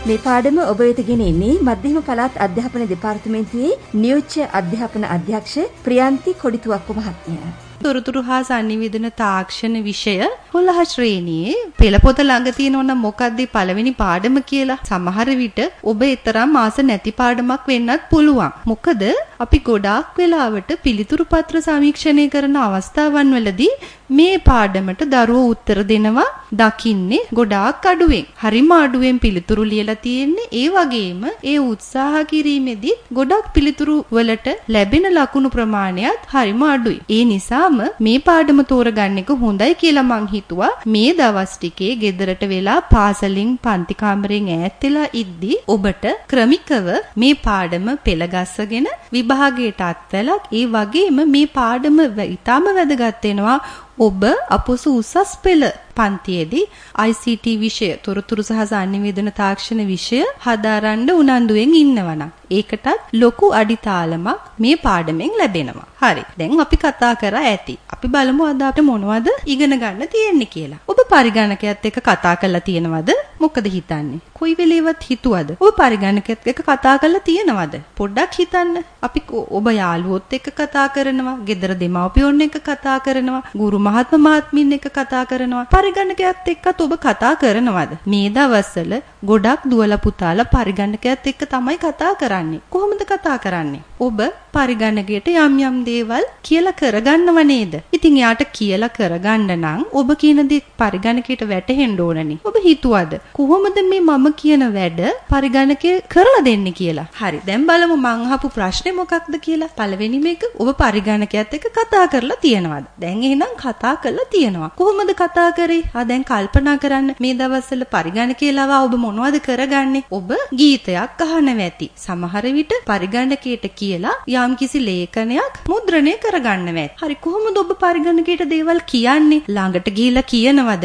මේ පාඩම ඔබ වෙත ගෙන එන්නේ මධ්‍යම පළාත් අධ්‍යාපන දෙපාර්තමේන්තුවේ නියෝජ්‍ය අධ්‍යාපන අධ්‍යක්ෂ ප්‍රියන්ති කොඩිතුවක්කු මහත්මිය. තොරතුරු හා sannivedana තාක්ෂණ විෂය 11 ශ්‍රේණියේ පෙළ පොත ළඟ තියෙනවනම් මොකක්ද පළවෙනි පාඩම කියලා සමහර විට ඔබ ඊතරම් මාස නැති පාඩමක් වෙන්නත් පුළුවන්. මොකද අපි ගොඩාක් වෙලාවට පිළිතුරු පත්‍ර සමීක්ෂණය කරන අවස්ථාවන් වලදී මේ පාඩමට දරුවෝ උත්තර දෙනවා දකින්නේ ගොඩාක් අඩුවෙන්. හරිම අඩුවෙන් පිළිතුරු ලියලා තියෙන්නේ. ඒ වගේම ඒ උත්සාහ කිරීමේදී ගොඩක් පිළිතුරු වලට ලැබෙන ලකුණු ප්‍රමාණයත් හරිම අඩුයි. ඒ නිසා මේ පාඩම තෝරගන්න එක හොඳයි කියලා මං හිතුවා. මේ දවස් ටිකේ ගෙදරට වෙලා පාසලින් පන්ති කාමරයෙන් ඈත් වෙලා ඉද්දි ඔබට ක්‍රමිකව මේ පාඩම පෙළගස්සගෙන විභාගයට අත්වලක් ඒ වගේම මේ පාඩම ඊටම වැදගත් වෙනවා. ඔබ අපොසු උසස් පෙළ පන්තියේදී ICT විෂය තොරතුරු සහ sannivedana තාක්ෂණ විෂය හදාරන්න උනන්දුවෙන් ඉන්නවනම් ඒකටත් ලොකු අඩිතාලමක් මේ පාඩමෙන් ලැබෙනවා. හරි. දැන් අපි කතා කරා ඇති. අපි බලමු අද අපිට මොනවද ඉගෙන ගන්න තියෙන්නේ කියලා. ඔබ පරිගණකයත් එක්ක කතා කරලා තියෙනවද? මොකද හිතන්නේ? කොයි වෙලේවත් හිතුවද? ඔබ පරිගණකයත් එක්ක කතා කරලා තියෙනවද? පොඩ්ඩක් හිතන්න. අපි ඔබ යාළුවොත් එක්ක කතා කරනවා, ගෙදර දෙමව්පියොන් එක්ක කතා කරනවා, ගුරු මහත්ම මහත්මින් එක්ක කතා කරනවා. පරිගණකයත් එක්කත් ඔබ කතා කරනවද? මේ දවස්වල ගොඩක් දුවලා පුතාලා පරිගණකයත් එක්ක තමයි කතා කරන්නේ. කොහොමද කතා කරන්නේ? ඔබ පරිගණකයට යම් යම් දේවල් කියලා කරගන්නව නේද? ඉතින් එයාට කියලා කරගන්න නම් ඔබ කියන දේ පරිගණකයට වැටහෙන්න ඕනනේ. ඔබ හිතුවද කොහොමද මේ මම කියන වැඩ පරිගණකේ කරලා දෙන්නේ කියලා? හරි. දැන් බලමු මං අහපු ප්‍රශ්නේ මොකක්ද කියලා. පළවෙනිම එක ඔබ පරිගණකයත් එක්ක කතා කරලා තියෙනවද? දැන් එහෙනම් කතා කරලා තියෙනවා. කොහොමද කතා කරේ? දැන් කල්පනා කරන්න මේ දවස්වල පරිගණකේ ලවා ඔබ මොනවද කරගන්නේ? ඔබ ගීතයක් අහනවා ඇති. සමහර විට පරිගණකයට කියලා යම්කිසි ලේඛනයක් මුද්‍රණය කරගන්නවා ඇති. හරි. කොහොමද ඔබ පරිගණකයට දේවල් කියන්නේ? ළඟට ගිහිල්ලා කියනවද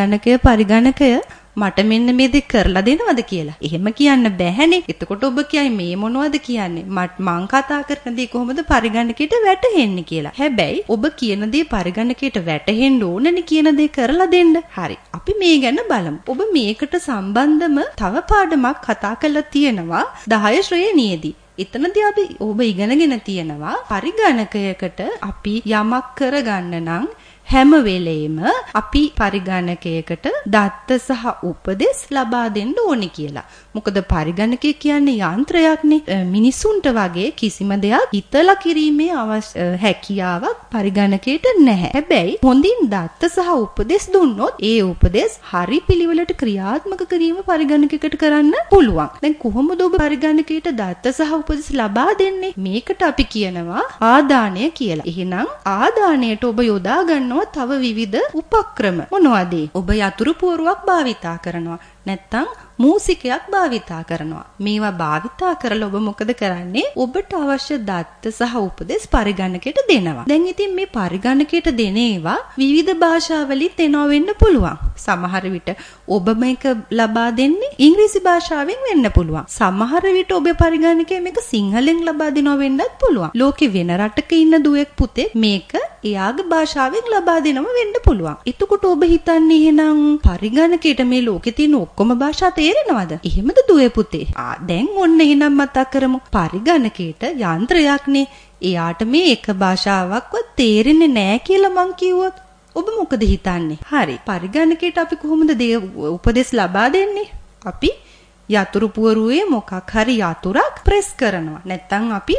පරිගණකය මට මෙන්න මේ දේ කරලා දෙනවද කියලා? එහෙම කියන්න බෑනේ. එතකොට ඔබ කියයි මේ මොනවද කියන්නේ? මං කතා කරන දේ කොහොමද පරිගණකයට වැටහෙන්නේ කියලා. හැබැයි ඔබ කියන දේ පරිගණකයට වැටහෙන්න ඕනනේ කියන දේ කරලා දෙන්න. හරි. අපි මේ ගැන බලමු. ඔබ මේකට සම්බන්ධම තව පාඩමක් කතා කරලා තියෙනවා 10 ශ්‍රේණියේදී. එතනදී ඔබ ඉගෙනගෙන තියෙනවා පරිගණකයකට අපි යමක් කරගන්න නම් හැම වෙලේම අපි පරිගණකයකට දත්ත සහ උපදෙස් ලබා දෙන්න ඕනේ කියලා. මොකද පරිගණකය කියන්නේ යන්ත්‍රයක්නේ. මිනිසුන්ට වගේ කිසිම දෙයක් හිතලා කිරීමේ හැකියාවක් පරිගණකයට නැහැ. හැබැයි හොඳින් දත්ත සහ උපදෙස් දුන්නොත් ඒ උපදෙස් හරි පිළිවෙලට ක්‍රියාත්මක කිරීම පරිගණකයකට කරන්න පුළුවන්. දැන් කොහොමද ඔබ පරිගණකයට දත්ත සහ උපදෙස් ලබා දෙන්නේ? මේකට අපි කියනවා ආදානය කියලා. එහෙනම් ආදානයට ඔබ යොදා ගන්න තව විවිධ උපක්‍රම මොනවද? ඔබ යතුරු පුවරුවක් භාවිතා කරනවා. නැත්තම් මූසිකයක් භාවිතා කරනවා. මේවා භාවිතා කරලා ඔබ මොකද කරන්නේ? ඔබට අවශ්‍ය දත්ත සහ උපදෙස් පරිගණකයට දෙනවා. දැන් ඉතින් මේ පරිගණකයට දෙන ඒවා විවිධ භාෂාවලින් දෙනවා වෙන්න පුළුවන්. සමහර විට ඔබ මේක ලබා දෙන්නේ ඉංග්‍රීසි භාෂාවෙන් වෙන්න පුළුවන්. සමහර විට ඔබ පරිගණකයේ මේක සිංහලෙන් ලබා දෙනවා වෙන්නත් පුළුවන්. ලෝකේ වෙන රටක ඉන්න දුවෙක් පුතේ මේක එයාගේ භාෂාවෙන් ලබා දෙනව වෙන්න පුළුවන්. එතකොට ඔබ හිතන්නේ එහෙනම් පරිගණකයට මේ ලෝකේ තියෙන ඔක්කොම භාෂා තේරෙනවද? එහෙමද දුවේ පුතේ? දැන් ඔන්න එහෙනම් මතක් කරමු. පරිගණකයට යන්ත්‍රයක්නේ. එයාට මේ එක භාෂාවක්වත් තේරෙන්නේ නැහැ කියලා මං කිව්වොත් ඔබ මොකද හිතන්නේ? හරි. පරිගණකයට අපි කොහොමද උපදෙස් ලබා දෙන්නේ? අපි යතුරු පුවරුවේ මොකක් හරි යතුරක් ප්‍රෙස් කරනවා. නැත්තම් අපි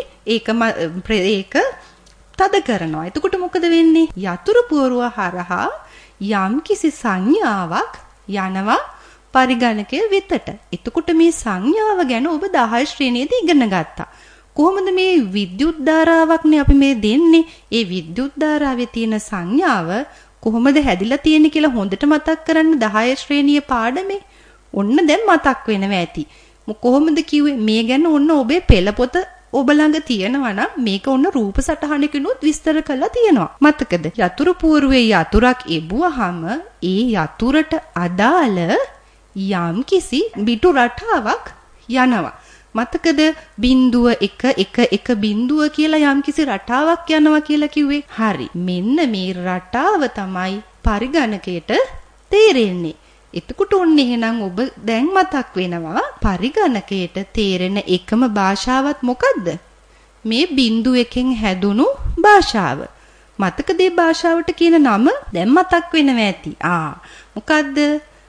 ඒක තද කරනවා. එතකොට මොකද වෙන්නේ? යතුරු පුවරුව හරහා යම්කිසි සංඥාවක් යනවා පරිගණකය වෙතට. එතකොට මේ සංඥාව ගැන ඔබ 10 ශ්‍රේණියේදී ඉගෙන ගත්තා. කොහොමද මේ විද්‍යුත් ධාරාවක්නේ අපි මේ දෙන්නේ? ඒ විද්‍යුත් ධාරාවේ තියෙන සංඥාව කොහොමද හැදිලා තියෙන්නේ කියලා හොඳට මතක් කරන්න 10 ශ්‍රේණියේ පාඩමේ. ඔන්න දැන් මතක් වෙනවා ඇති. කොහොමද කිව්වේ? මේ ගැන ඔන්න ඔබේ පෙළ පොත ඔබ ළඟ තියෙනවා නම් මේක ඔන්න රූප සටහනකිනුත් විස්තර කරලා තියෙනවා. මතකද? යතුරු පුවරුවේ යතුරක් එබුවාම ඒ යතුරට අදාළ යම් කිසි බිටු රටාවක් යනවා. මතකද? බිඳුව 1 බිඳුව කියලා යම් කිසි රටාවක් යනවා කියලා කිව්වේ. හරි. මෙන්න මේ රටාව තමයි පරිගණකයට තේරෙන්නේ. එතකොට ඔන්න එහෙනම් ඔබ දැන් මතක් වෙනවා පරිගණකයට තේරෙන එකම භාෂාවත් මොකද්ද? මේ බිඳුවකින් හැදුණු භාෂාව. මතකද මේ භාෂාවට කියන නම? දැන් මතක් වෙනවා ඇති. මොකද්ද?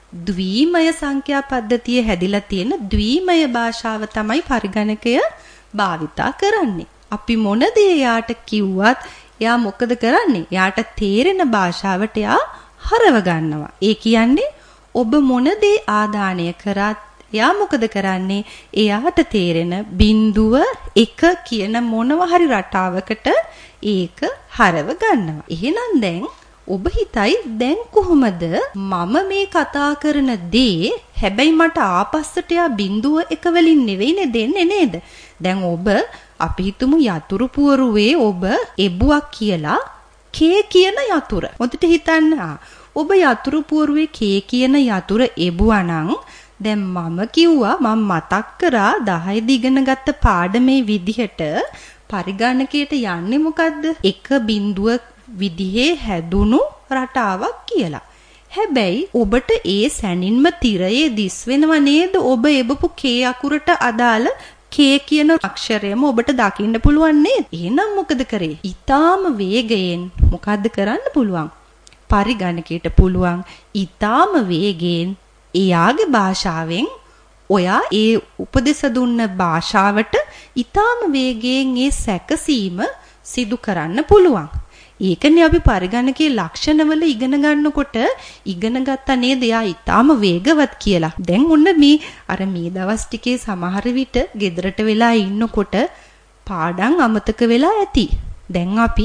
ද්විමය සංඛ්‍යා පද්ධතිය හැදිලා තියෙන ද්විමය භාෂාව තමයි පරිගණකය භාවිතා කරන්නේ. අපි මොන දේ යාට කිව්වත් එයා මොකද කරන්නේ? යාට තේරෙන භාෂාවට එයා හරව ගන්නවා. ඒ කියන්නේ ඔබ මොන දේ ආදානය කරත් එයා මොකද කරන්නේ? එයාට තේරෙන බිඳුව එක කියන මොනවා හරි රටාවකට ඒක හරව ගන්නවා. එහෙනම් දැන් ඔබ හිතයි දැන් කොහොමද මම මේ කතා කරන දේ හැබැයි මට ආපස්සට යා බිඳුව එක වලින් නෙවෙයිනේ දෙන්නේ නේද? දැන් ඔබ අපි හිතමු යතුරු පුවරුවේ ඔබ එබුවක් කියලා කේ කියන යතුර. මොකද හිතන්න ඔබ යතුරු පුවරුවේ කේ කියන යතුර එබුවා නම් දැන් මම කිව්වා මම මතක් කරා 10 දී ඉගෙන ගත්ත පාඩමේ විදිහට පරිගණකයට යන්නේ මොකද්ද? එක බිඳුව විදිහේ හැදුණු රටාවක් කියලා. හැබැයි ඔබට ඒ සැනින්ම තිරයේ දිස් වෙනව නේද? ඔබ එබපු කේ අකුරට අදාළ කේ කියන අක්ෂරයම ඔබට දකින්න පුළුවන් නේද? එහෙනම් මොකද කරේ? ඊටාම වේගයෙන් මොකද්ද කරන්න පුළුවන්? පරිගණකයට පුළුවන් ඊටාම වේගයෙන් එයාගේ භාෂාවෙන් ඔයා ඒ උපදෙස් දුන්න භාෂාවට ඊටාම වේගයෙන් ඒ සැකසීම සිදු කරන්න පුළුවන්. ඒකනේ අපි පරිගණකයේ ලක්ෂණවල ඉගෙන ගන්නකොට ඉගෙන ගත්තා නේද? එයා ඊටාම වේගවත් කියලා. දැන් ඔන්න මේ දවස් ටිකේ සමහර විට ගෙදරට වෙලා ඉන්නකොට පාඩම් අමතක වෙලා ඇති. දැන් අපි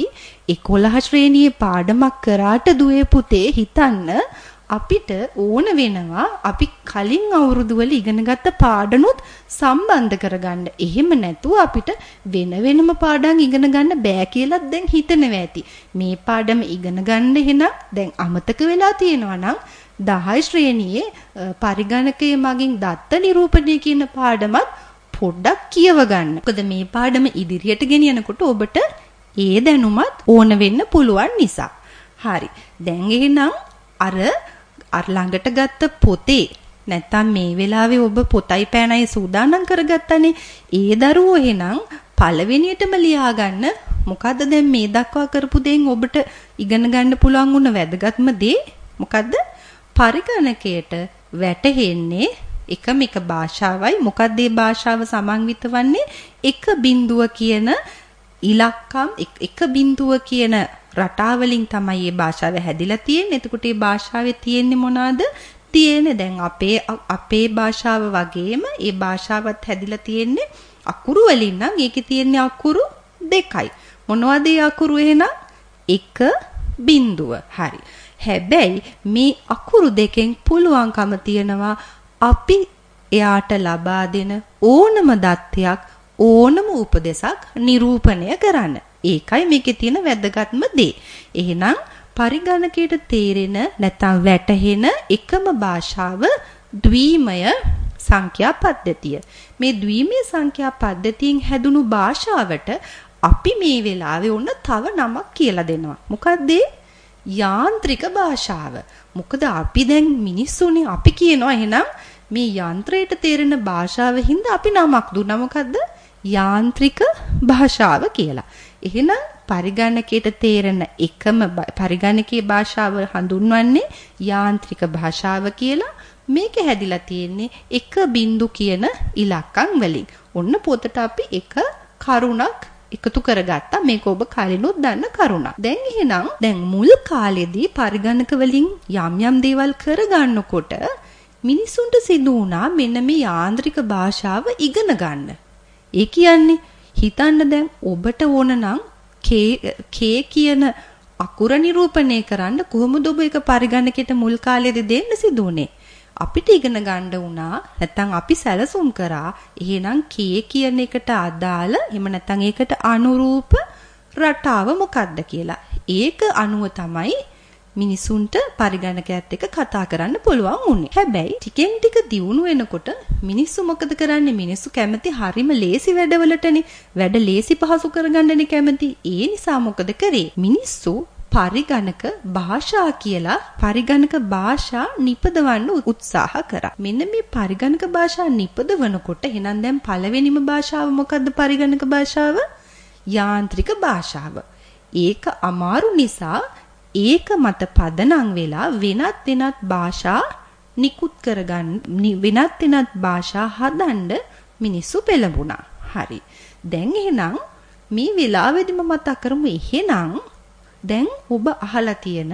11 ශ්‍රේණියේ පාඩමක් කරාට දුවේ පුතේ හිතන්න අපිට ඕන වෙනවා අපි කලින් අවුරුදු වල ඉගෙනගත්ත පාඩනුත් සම්බන්ධ කරගන්න. එහෙම නැතුව අපිට වෙනම පාඩම් ඉගෙන ගන්න බෑ කියලා දැන් හිතනවා ඇති. මේ පාඩම ඉගෙන ගන්න එහෙනම් දැන් අමතක වෙලා තියෙනවා නම් 10 ශ්‍රේණියේ පරිගණකයේ මගින් දත්ත නිරූපණය කියන පාඩමත් පොඩ්ඩක් කියව ගන්න. මොකද මේ පාඩම ඉදිරියට ගෙනියනකොට ඔබට ඒ දැනුමත් ඕන වෙන්න පුළුවන් නිසා. හරි. දැන් එහෙනම් අර ළඟට ගත්ත පොතේ නැත්තම් මේ වෙලාවේ ඔබ පොතයි පෑනයි සූදානම් කරගත්තනේ. ඒ දරුවෝ එහෙනම් පළවෙනියටම ලියා ගන්න මොකද්ද දැන් මේ දක්වා කරපු දෙයින් ඔබට ඉගෙන ගන්න පුළුවන් වුණ වැදගත්ම දේ මොකද්ද? පරිගණකයට වැටෙන්නේ එකම එක භාෂාවයි. මොකද්ද මේ භාෂාව සමන්විත වන්නේ? එක බිඳුව කියන ඉලක්කම් එක බිඳුව කියන රටාවලින් තමයි මේ භාෂාව හැදිලා තියෙන්නේ. එතකොට මේ භාෂාවේ තියෙන්නේ මොනවාද? තියෙන්නේ දැන් අපේ භාෂාව වගේම මේ භාෂාවත් හැදිලා තියෙන්නේ අකුරු වලින් නම් ඒකේ තියෙන්නේ අකුරු දෙකයි. මොනවද මේ අකුරු එහෙනම්? එක බිඳුව. හරි. හැබැයි මේ අකුරු දෙකෙන් පුළුවන්කම තියනවා අපි එයාට ලබා දෙන ඕනම දත්තයක් ඕනම උපදේශක් නිරූපණය කරන්න. ඒකයි මේකේ තියෙන වැදගත්ම දේ. එහෙනම් පරිගණකයට තේරෙන නැත්නම් වැටහෙන එකම භාෂාව ද්විමය සංඛ්‍යා පද්ධතිය. මේ ද්විමය සංඛ්‍යා පද්ධතියෙන් හැදුණු භාෂාවට අපි මේ වෙලාවේ ඔන්න තව නමක් කියලා දෙනවා. මොකක්ද? යාන්ත්‍රික භාෂාව. මොකද අපි දැන් මිනිස්සුනේ අපි කියනවා එහෙනම් මේ යන්ත්‍රයට තේරෙන භාෂාව හින්දා අපි නමක් දුන්නා. මොකද්ද? යාන්ත්‍රික භාෂාව කියලා. එහෙනම් පරිගණකයට තේරෙන එකම පරිගණකයේ භාෂාව හඳුන්වන්නේ යාන්ත්‍රික භාෂාව කියලා. මේක හැදිලා තියෙන්නේ එක බිඳු කියන ඉලක්කම් වලින්. ඔන්න පොතට අපි එක කරුණක් එකතු කරගත්තා. මේක ඔබ කලිනුත් දන්න කරුණක්. දැන් එහෙනම් දැන් මුල් කාලෙදී පරිගණක වලින් යම් දේවල් කරගන්නකොට මිනිසුන්ට සිදු වුණා මෙන්න මේ යාන්ත්‍රික භාෂාව ඉගෙන ගන්න. ඒ කියන්නේ හිතන්න දැන් ඔබට ඕන නම් කේ කියන අකුර නිරූපණය කරන්න කොහොමද ඔබ එක පරිගණකයට මුල් කාලේදී දෙන්න සිදුුනේ? අපිට ඉගෙන ගන්න වුණා නැත්නම් අපි සැලසුම් කරා එහෙනම් කේ කියන එකට අදාළ එහෙම නැත්නම් ඒකට අනුරූප රටාව මොකක්ද කියලා. ඒක අනුව තමයි මිනිසුන්ට පරිගණකයත් එක්ක කතා කරන්න පුළුවන් වුණේ. හැබැයි ටිකෙන් ටික දියුණු වෙනකොට මිනිස්සු මොකද කරන්නේ? මිනිස්සු කැමති හරිම ලේසි වැඩවලටනේ. වැඩ ලේසි පහසු කරගන්නනේ කැමති. ඒ නිසා මොකද කරේ? මිනිස්සු පරිගණක භාෂා කියලා පරිගණක භාෂා නිපදවන්න උත්සාහ කරා. මෙන්න මේ පරිගණක භාෂා නිපදවනකොට එහෙනම් දැන් පළවෙනිම භාෂාව මොකද්ද? පරිගණක භාෂාව යාන්ත්‍රික භාෂාව. ඒක අමාරු නිසා ඒක මත පදනම් වෙලා වෙනත් භාෂා නිකුත් කරගන්න වෙනත් භාෂා හදන්න මිනිස්සු පෙළඹුණා. හරි. දැන් එහෙනම් මේ වෙලාවෙදිම මතක් කරමු. එහෙනම් දැන් ඔබ අහලා තියෙන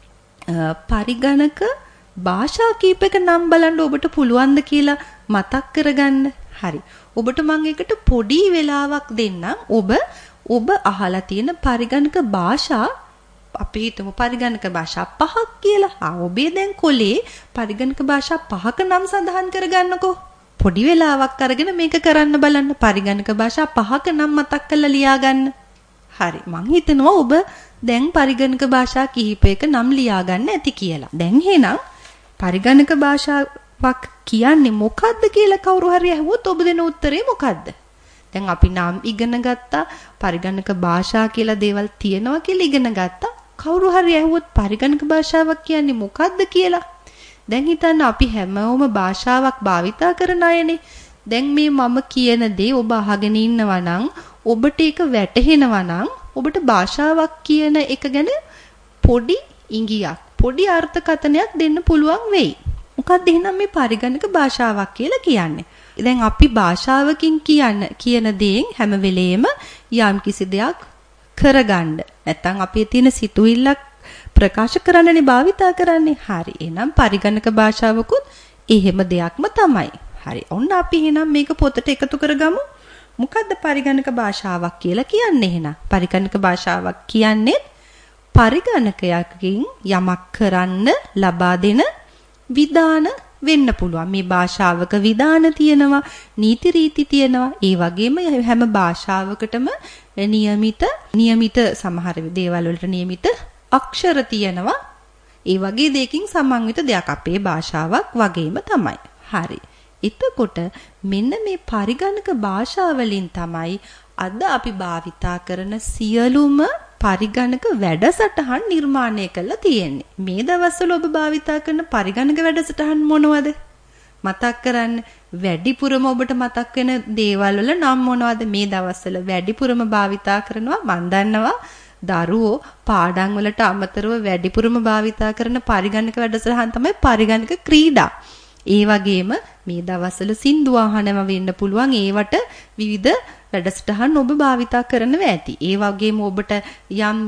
පරිගණක භාෂා කීපයක නම් බලන්න ඔබට පුළුවන්ද කියලා මතක් කරගන්න. හරි. ඔබට මම එකට පොඩි වෙලාවක් දෙන්නම්. ඔබ අහලා තියෙන පරිගණක භාෂා අපි හිතමු පරිගණක භාෂා 5ක් කියලා. ඔබේ දැන් කොලේ පරිගණක භාෂා 5ක නම් සඳහන් කරගන්නකෝ. පොඩි වෙලාවක් අරගෙන මේක කරන්න බලන්න. පරිගණක භාෂා 5ක නම් මතක් කරලා ලියා ගන්න. හරි. මං හිතනවා ඔබ දැන් පරිගණක භාෂා කිහිපයක නම් ලියා ගන්න ඇති කියලා. දැන් එහෙනම් පරිගණක භාෂාවක් කියන්නේ මොකද්ද කියලා කවුරු හරි අහුවොත් ඔබ දෙන උත්තරේ මොකද්ද? දැන් අපි නම් ඉගෙන ගත්තා පරිගණක භාෂා කියලා දේවල් තියෙනවා කියලා ඉගෙන ගත්තා. කවුරු හරි අහුවොත් පරිගණක භාෂාවක් කියන්නේ මොකද්ද කියලා. දැන් හිතන්න අපි හැමෝම භාෂාවක් භාවිතා කරන අයනේ. දැන් මේ මම කියන දේ ඔබ අහගෙන ඉන්නවා නම් ඔබට ඒක වැටහෙනවා නම් ඔබට භාෂාවක් කියන එක ගැන පොඩි ඉඟියක් පොඩි අර්ථකථනයක් දෙන්න පුළුවන් වෙයි. මොකක්ද එහෙනම් මේ පරිගණක භාෂාවක් කියලා කියන්නේ? දැන් අපි භාෂාවකින් කියන දේෙන් හැම වෙලෙම යම් කිසි දෙයක් කරගන්න නැත්නම් අපේ තියෙන සිතුවිල්ලක් ප්‍රකාශ කරන්නනේ භාවිතා කරන්නේ. හරි. එහෙනම් පරිගණක භාෂාවකුත් එහෙම දෙයක්ම තමයි. හරි. ඔන්න අපි එහෙනම් මේක පොතට එකතු කරගමු. මොකද්ද පරිගණක භාෂාවක් කියලා කියන්නේ එහෙනම්? පරිගණක භාෂාවක් කියන්නේ පරිගණකයකින් යමක් කරන්න ලබා දෙන විධාන වෙන්න පුළුවන්. මේ භාෂාවක විධාන තියෙනවා, නීති රීති තියෙනවා. ඒ වගේම හැම භාෂාවකටම નિયમિત සමහර දේවල් වලට નિયમિત අක්ෂර තියෙනවා. ඒ වගේ දෙයකින් සමන්විත දෙයක් අපේ භාෂාවක් වගේම තමයි. හරි. එතකොට මෙන්න මේ පරිගණක භාෂාවලින් තමයි අද අපි භාවිතා කරන සියලුම පරිගණක වැඩසටහන් නිර්මාණය කරලා තියෙන්නේ. මේ දවස්වල ඔබ භාවිතා කරන පරිගණක වැඩසටහන් මොනවද? මතක් කරන්න. වැඩිපුරම ඔබට මතක් වෙන දේවල් වල නම් මොනවද? මේ දවස්වල වැඩිපුරම භාවිතා කරනවා මන් දන්නවා දරුවෝ පාඩම් වලට අමතරව වැඩිපුරම භාවිතා කරන පරිගණක වැඩසටහන් තමයි පරිගණක ක්‍රීඩා. ඒ වගේම මේ දවස්වල සින්දු අහනම වෙන්න පුළුවන්. ඒවට විවිධ වැඩසටහන් ඔබ භාවිතා කරනවා ඇති. ඒ වගේම ඔබට යම්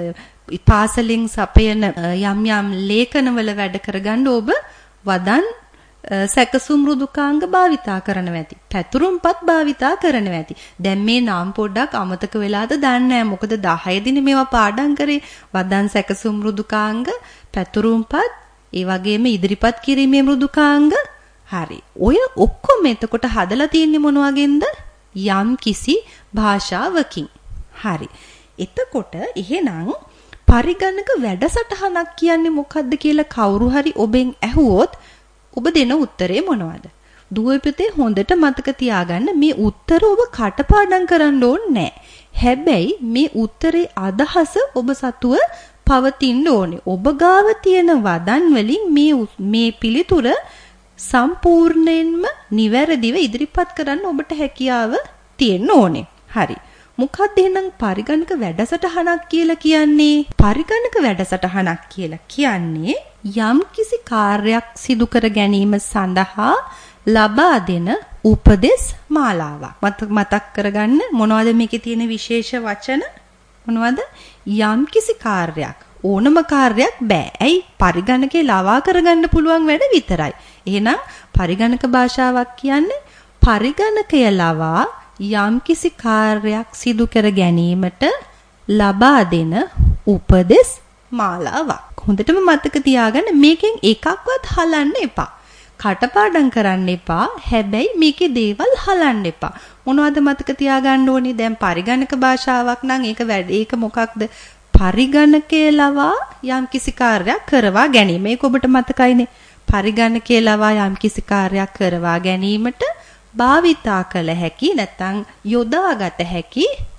පාසලෙන් සපයන යම් ලේඛනවල වැඩ කරගන්න ඔබ වදන් සැකසුම් මෘදුකාංග භාවිතා කරනවා ඇති. පැතුරුම්පත් භාවිතා කරනවා ඇති. දැන් මේ නාම පොඩ්ඩක් අමතක වෙලාද දන්නේ නැහැ. මොකද 10 දිනේ මේවා පාඩම් කරේ. වදන් සැකසුම් මෘදුකාංග, පැතුරුම්පත්, ඒ වගේම ඉදිරිපත් කිරීමේ මෘදුකාංග. හරි. ඔය ඔක්කොම එතකොට හදලා තියෙන්නේ මොන වගේන්ද? යම් කිසි භාෂාවකින්. හරි. එතකොට එහෙනම් පරිගණක වැඩසටහනක් කියන්නේ මොකද්ද කියලා කවුරු හරි ඔබෙන් ඇහුවොත් ඔබ දෙන උත්තරේ මොනවද? දුවේ පුතේ හොඳට මතක තියාගන්න මේ උත්තර ඔබ කටපාඩම් කරන්න ඕනේ නැහැ. හැබැයි මේ උත්තරේ අදහස ඔබ සතුව පවතින්න ඕනේ. ඔබ ගාව තියෙන වදන් වලින් මේ පිළිතුර සම්පූර්ණයෙන්ම නිවැරදිව ඉදිරිපත් කරන්න ඔබට හැකියාව තියෙන්න ඕනේ. හරි. මොකක්ද එහෙනම් පරිගණක වැඩසටහනක් කියලා කියන්නේ? පරිගණක වැඩසටහනක් කියලා කියන්නේ යම් කිසි කාර්යයක් සිදු කර ගැනීම සඳහා ලබා දෙන උපදෙස් මාලාවක්. මතක් කරගන්න මොනවද මේකේ තියෙන විශේෂ වචන? මොනවද? යම් කිසි කාර්යයක් ඕනම කාර්යයක් බෑ. ඇයි? පරිගණකේ ලවා කරගන්න පුළුවන් වැඩ විතරයි. එහෙනම් පරිගණක භාෂාවක් කියන්නේ පරිගණකය ලවා යම් කිසි කාර්යයක් සිදු කර ගැනීමට ලබා දෙන උපදෙස් මාලාවක්. හොඳටම මතක තියාගන්න මේකෙන් එකක්වත් හලන්න එපා. කටපාඩම් කරන්න එපා. හැබැයි මේකේ දේවල් හලන්න එපා. මොනවද මතක තියාගන්න ඕනේ? දැන් පරිගණක භාෂාවක් නම් ඒක මොකක්ද? පරිගණකයේ ලවා යම් කිසි කාර්යයක් කරවා ගැනීම. මේක ඔබට මතකයිනේ. පරිගණකයේ ලවා යම් කිසි කාර්යයක් කරවා ගැනීමට භාවිතා කළ හැකි නැත්නම් යොදාගත හැකි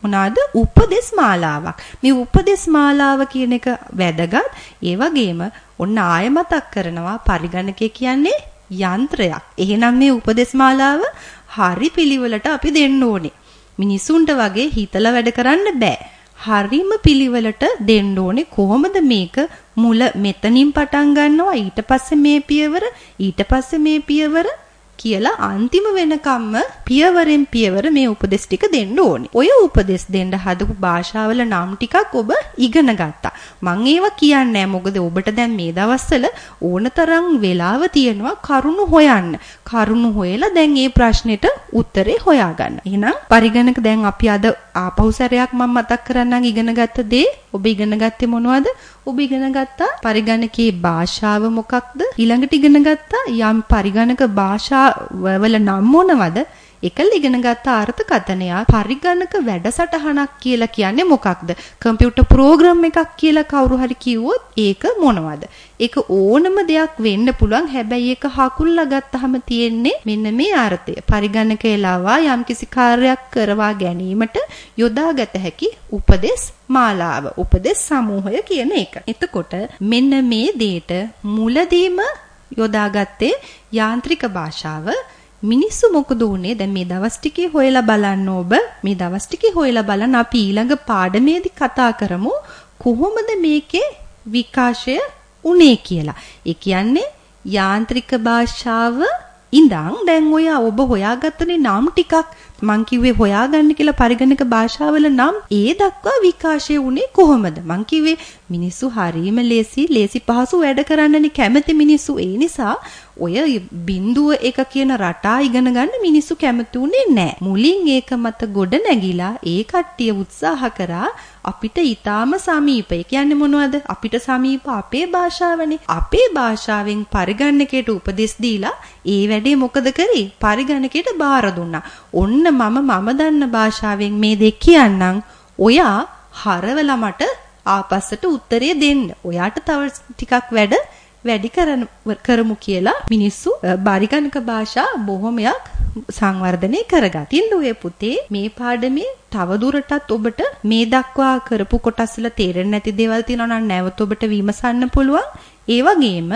මොනවාද? උපදේශ මාලාවක්. මේ උපදේශ මාලාව කියන එක වැදගත්. ඒ වගේම ඔන්න ආය මතක් කරනවා පරිගණකය කියන්නේ යන්ත්‍රයක්. එහෙනම් මේ උපදේශ මාලාව හරි පිළිවෙලට අපි දෙන්න ඕනේ. මිනිසුන්ට වගේ හිතලා වැඩ කරන්න බෑ. හරිම පිළිවෙලට දෙන්න ඕනේ. කොහොමද මේක මුල මෙතනින් පටන් ගන්නවා ඊට පස්සේ මේ පියවර ඊට පස්සේ මේ පියවර කියලා අන්තිම වෙනකම්ම පියවරෙන් පියවර මේ උපදෙස් ටික දෙන්න ඕනේ. ඔය උපදෙස් දෙන්න හදපු භාෂාවල නම් ටිකක් ඔබ ඉගෙන ගත්තා. මම ඒවා කියන්නේ නැහැ. මොකද ඔබට දැන් මේ දවස්වල ඕනතරම් වෙලාව තියෙනවා කරුණු හොයන්න. කරුණු හොයලා දැන් මේ ප්‍රශ්නෙට උත්තරේ හොයාගන්න. එහෙනම් පරිගණක දැන් අපි අද ආපහු සැරයක් මම මතක් කරන්නම් ඉගෙනගත්ත දේ. ඔබ ඉගෙන ගත්තේ මොනවද? ඔබ ඉගෙන ගත්තා පරිගණකයේ භාෂාව මොකක්ද? ඊළඟට ඉගෙන ගත්තා යම් පරිගණක භාෂා වල නම් මොනවද? එකල ඉගෙන ගත්ත අර්ථකථනය පරිගණක වැඩසටහනක් කියලා කියන්නේ මොකක්ද? කම්පියුටර් ප්‍රෝග්‍රෑම් එකක් කියලා කවුරු හරි කිව්වොත් ඒක මොනවද? ඒක ඕනම දෙයක් වෙන්න පුළුවන්. හැබැයි ඒක හකුල්ලා ගත්තාම තියෙන්නේ මෙන්න මේ අර්ථය. පරිගණකයේ ලවා යම්කිසි කාර්යයක් කරවා ගැනීමට යොදාගත හැකි උපදේශ මාලාව, උපදේශ සමූහය කියන එක. එතකොට මෙන්න මේ දෙයට මුලදීම යොදාගත්තේ යාන්ත්‍රික භාෂාව. මිනිස්සු මොකද උනේ? දැන් මේ දවස් ටිකේ හොයලා බලන්න ඔබ. මේ දවස් ටිකේ හොයලා බලන්න අපි ඊළඟ පාඩමේදී කතා කරමු කොහොමද මේකේ විකාශය උනේ කියලා. ඒ කියන්නේ යාන්ත්‍රික භාෂාව ඉඳන් දැන් ඔය ඔබ හොයාගත්තනේ නම් ටිකක් මං කිව්වේ හොයාගන්න කියලා පරිගණක භාෂාවල නම් ඒ දක්වා විකාශය උනේ කොහොමද? මං කිව්වේ මිනිස්සු හරීම ලේසි පහසු වැඩ කරන්නනේ කැමති මිනිස්සු. ඒ නිසා ඔය බිඳුව එක කියන රටා ඉගෙන ගන්න මිනිස්සු කැමති උනේ නැහැ. මුලින් ඒක මත ගොඩ නැගිලා ඒ කට්ටිය උත්සාහ කරා අපිට ඊටාම සමීප. ඒ කියන්නේ මොනවද? අපිට සමීප අපේ භාෂාවනේ. අපේ භාෂාවෙන් පරිගණකයට උපදෙස් දීලා ඒ වැඩේ මොකද කරේ? පරිගණකයට බාර දුන්නා. ඔන්න මම දන්න භාෂාවෙන් මේ දෙක කියන්නම්. ඔයා හරවලා මට ආපස්සට උත්තරේ දෙන්න. ඔයාට තව ටිකක් වැඩි කරමු කියලා මිනිස්සු පරිගණක භාෂා බොහොමයක් සංවර්ධනය කරගත්තා. ඉතින් පුතේ මේ පාඩමේ තව දුරටත් ඔබට මේ දක්වා කරපු කොටස් වල තේරෙන්නේ නැති දේවල් තියෙනවා නම් නැවත ඔබට විමසන්න පුළුවන්. ඒ වගේම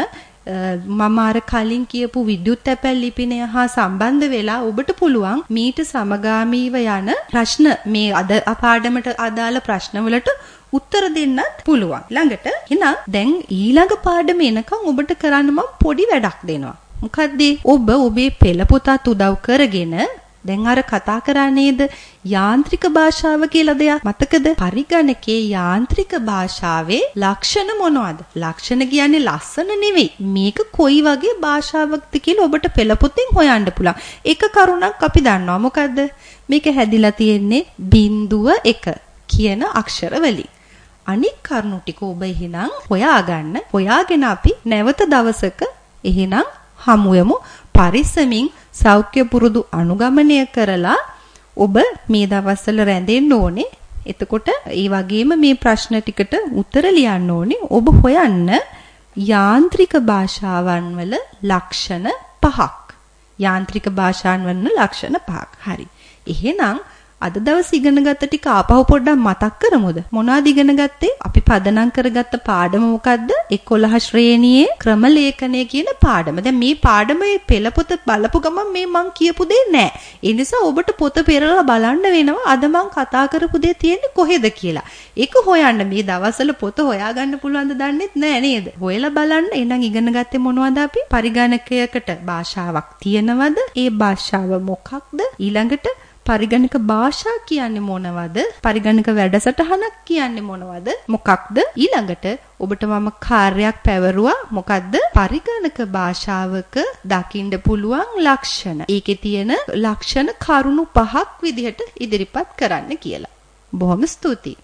මම අර කලින් කියපු විද්‍යුත් තැපැල් ලිපිනය හා සම්බන්ධ වෙලා ඔබට පුළුවන් මීට සමගාමීව යන ප්‍රශ්න මේ අද පාඩමට අදාළ ප්‍රශ්න වලට උත්තර දෙන්නත් පුළුවන්. ළඟට එහෙනම් දැන් ඊළඟ පාඩම එනකන් ඔබට කරන්න මම පොඩි වැඩක් දෙනවා. මොකද්ද? ඔබ ඔබේ පෙළ පොතත් උදව් කරගෙන දැන් අර කතා කරා නේද යාන්ත්‍රික භාෂාව කියලා දෙයක් මතකද? පරිගණකේ යාන්ත්‍රික භාෂාවේ ලක්ෂණ මොනවද? ලක්ෂණ කියන්නේ ලස්සන නෙවෙයි. මේක කොයි වගේ භාෂාවක්ද කියලා ඔබට පෙළ පොතෙන් හොයන්න පුළුවන්. එක කරුණක් අපි දන්නවා. මොකද්ද? මේක හැදිලා තියෙන්නේ 0.1 කියන අක්ෂර වලින්. අනික් කරුණු ටික ඔබ එහෙනම් හොයාගන්න. හොයාගෙන අපි නැවත දවසක එහෙනම් හමු වෙමු. පරිස්සමින් සෞඛ්‍ය පුරුදු අනුගමනය කරලා ඔබ මේ දවස්වල රැඳෙන්න ඕනේ. එතකොට ඒ වගේම මේ ප්‍රශ්න ටිකට උත්තර ලියන්න ඕනේ. ඔබ හොයන්න යාන්ත්‍රික භාෂාවන් වල ලක්ෂණ 5ක්. යාන්ත්‍රික භාෂාවන් වල ලක්ෂණ 5ක්. හරි. එහෙනම් අද දවස් ඉගෙන ගත්ත ටික ආපහු පොඩ්ඩක් මතක් කරමුද? මොනවද ඉගෙන ගත්තේ? අපි පදනම් කරගත්ත පාඩම මොකද්ද? 11 ශ්‍රේණියේ ක්‍රම ලේඛනය කියන පාඩම. දැන් මේ පාඩමේ පෙළපොත බලපු ගමන් මේ මං කියපු දේ නෑ. ඒ නිසා ඔබට පොත පෙරලා බලන්න වෙනවා අද මං කතා කරපු දේ තියෙන්නේ කොහෙද කියලා. ඒක හොයන්න මේ දවස්වල පොත හොයාගන්න පුළුවන්ද දන්නෙත් නෑ නේද? හොයලා බලන්න. එහෙනම් ඉගෙන ගත්තේ මොනවද අපි? පරිගණකයකට භාෂාවක් තියෙනවද? ඒ භාෂාව මොකක්ද? ඊළඟට පරිගණක භාෂා කියන්නේ මොනවද? පරිගණක වැඩසටහනක් කියන්නේ මොනවද? මොකක්ද? ඊළඟට ඔබට මම කාර්යයක් පැවරුවා. මොකක්ද? පරිගණක භාෂාවක දකින්න පුළුවන් ලක්ෂණ. ඒකේ තියෙන ලක්ෂණ කරුණු 5ක් විදිහට ඉදිරිපත් කරන්න කියලා. බොහොම ස්තුතියි.